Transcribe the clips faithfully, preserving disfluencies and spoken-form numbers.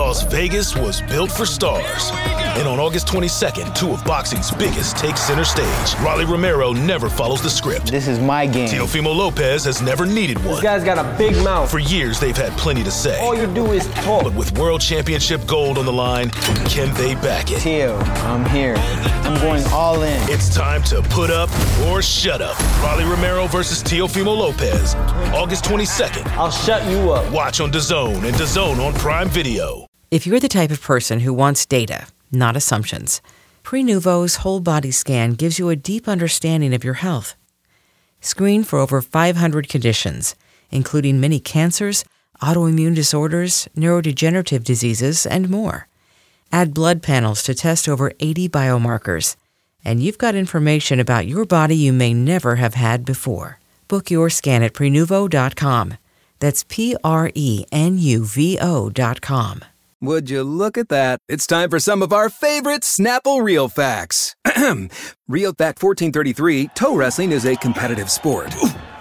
Las Vegas was built for stars. And on August twenty-second, two of boxing's biggest take center stage. Rolly Romero never follows the script. This is my game. Teofimo Lopez has never needed one. This guy's got a big mouth. For years, they've had plenty to say. All you do is talk. But with World Championship gold on the line, can they back it? Teo, I'm here. I'm going all in. It's time to put up or shut up. Rolly Romero versus Teofimo Lopez. August twenty-second. I'll shut you up. Watch on DAZN and DAZN on Prime Video. If you're the type of person who wants data, not assumptions, Prenuvo's whole body scan gives you a deep understanding of your health. Screen for over five hundred conditions, including many cancers, autoimmune disorders, neurodegenerative diseases, and more. Add blood panels to test over eighty biomarkers, and you've got information about your body you may never have had before. Book your scan at Prenuvo dot com. That's P R E N U V O dot com. Would you look at that? It's time for some of our favorite Snapple Real Facts. Real Fact fourteen thirty-three, toe wrestling is a competitive sport.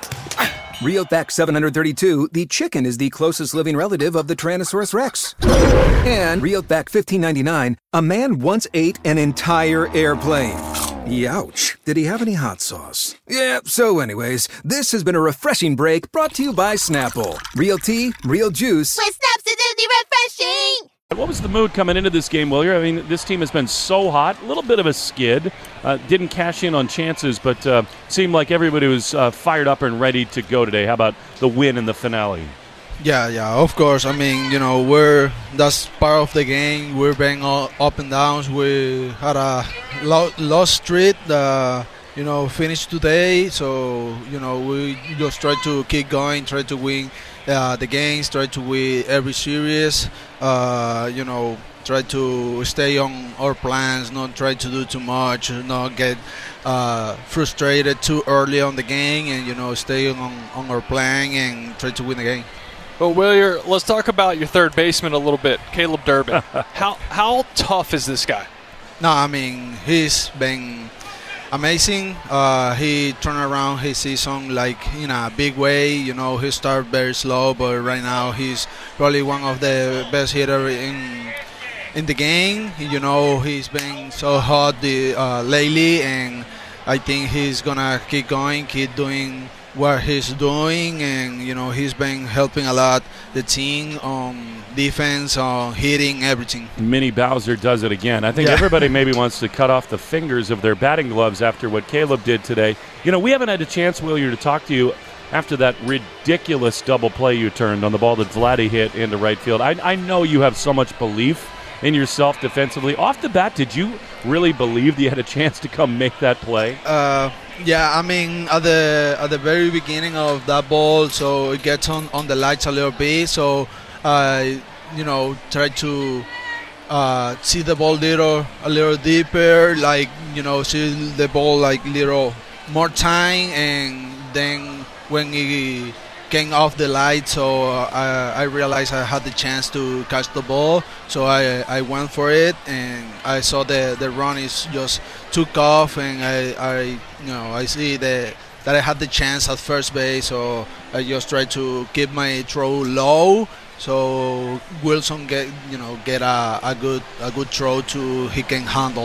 Real Fact seven hundred thirty-two, the chicken is the closest living relative of the Tyrannosaurus Rex. And Real Fact fifteen ninety-nine, a man once ate an entire airplane. Youch. Did he have any hot sauce? Yeah, so anyways, this has been a refreshing break brought to you by Snapple. Real tea, real juice. With Snap's acidity refreshing! What was the mood coming into this game, Willier? I mean, this team has been so hot. A little bit of a skid. Uh, didn't cash in on chances, but uh, seemed like everybody was uh, fired up and ready to go today. How about the win in the finale? Yeah, yeah, of course. I mean, you know, we're that's part of the game. We're being all up and downs. We had a lo- lost streak, uh, you know, finished today. So, you know, we just try to keep going, try to win uh, the games, try to win every series. Uh, you know, try to stay on our plans, not try to do too much, not get uh, frustrated too early on the game, and, you know, stay on, on our plan and try to win the game. Well, Willier, let's talk about your third baseman a little bit, Caleb Durbin. how how tough is this guy? No, I mean, he's been amazing. Uh, he turned around his season like in a big way. You know, he started very slow, but right now he's probably one of the best hitters in in the game. You know, he's been so hot the, uh, lately, and I think he's gonna keep going, keep doing what he's doing, and you know, he's been helping a lot the team on defense, on hitting, everything. Minnie Bowser does it again. I think yeah. everybody maybe wants to cut off the fingers of their batting gloves after what Caleb did today. You know, we haven't had a chance, Willier, to talk to you after that ridiculous double play you turned on the ball that Vladdy hit into right field. I, I know you have so much belief in yourself defensively. Off the bat, did you really believe that you had a chance to come make that play? Uh, yeah, I mean, at the at the very beginning of that ball, so it gets on, on the lights a little bit, so I, uh, you know, try to uh, see the ball little a little deeper, like, you know, see the ball like little more time, and then when it came off the light, so uh, I realized I had the chance to catch the ball, so I I went for it, and I saw the the run is just took off, and I, I you know I see that that I had the chance at first base, so I just tried to keep my throw low, so Wilson get you know get a, a good a good throw to he can handle.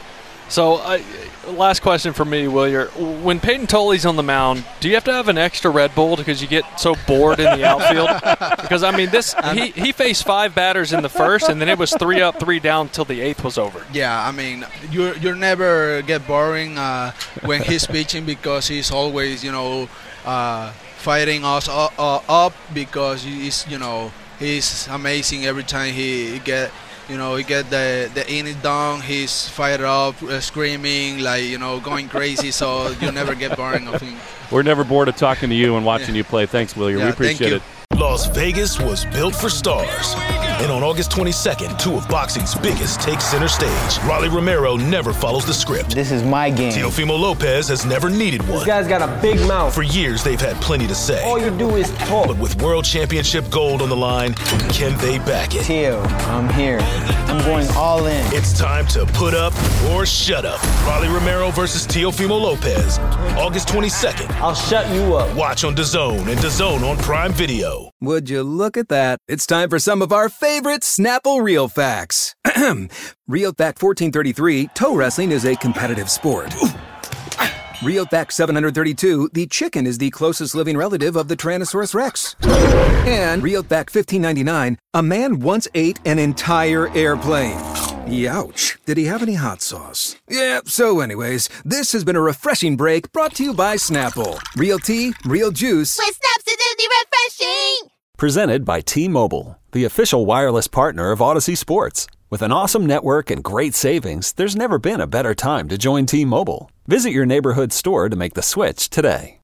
So, uh, last question for me, Willier. When Peyton Tolley's on the mound, do you have to have an extra Red Bull because you get so bored in the outfield? Because, I mean, this he, he faced five batters in the first, and then it was three up, three down until the eighth was over. Yeah, I mean, you you never get boring uh, when he's pitching, because he's always, you know, uh, fighting us up, uh, up because he's, you know, he's amazing every time he get – You know, he get the the inning done. He's fired up, uh, screaming, like, you know, going crazy. So you never get boring of him. We're never bored of talking to you and watching yeah. you play. Thanks, Willier. Yeah, we appreciate it. Las Vegas was built for stars. And on August twenty-second, two of boxing's biggest take center stage. Rolly Romero never follows the script. This is my game. Teofimo Lopez has never needed one. This guy's got a big mouth. For years, they've had plenty to say. All you do is talk. But with World Championship gold on the line, can they back it? Teo, I'm here. I'm going all in. It's time to put up or shut up. Rolly Romero versus Teofimo Lopez. August twenty-second. I'll shut you up. Watch on DAZN and DAZN on Prime Video. Would you look at that? It's time for some of our favorite Snapple Real Facts. Real Fact fourteen thirty-three, toe wrestling is a competitive sport. Real Fact seven hundred thirty-two, the chicken is the closest living relative of the Tyrannosaurus Rex. And Real Fact fifteen ninety-nine, a man once ate an entire airplane. Youch. Did he have any hot sauce? Yeah, so anyways, this has been a refreshing break brought to you by Snapple. Real tea, real juice. With Snaps, it's refreshing. Presented by T-Mobile, the official wireless partner of Odyssey Sports. With an awesome network and great savings, there's never been a better time to join T-Mobile. Visit your neighborhood store to make the switch today.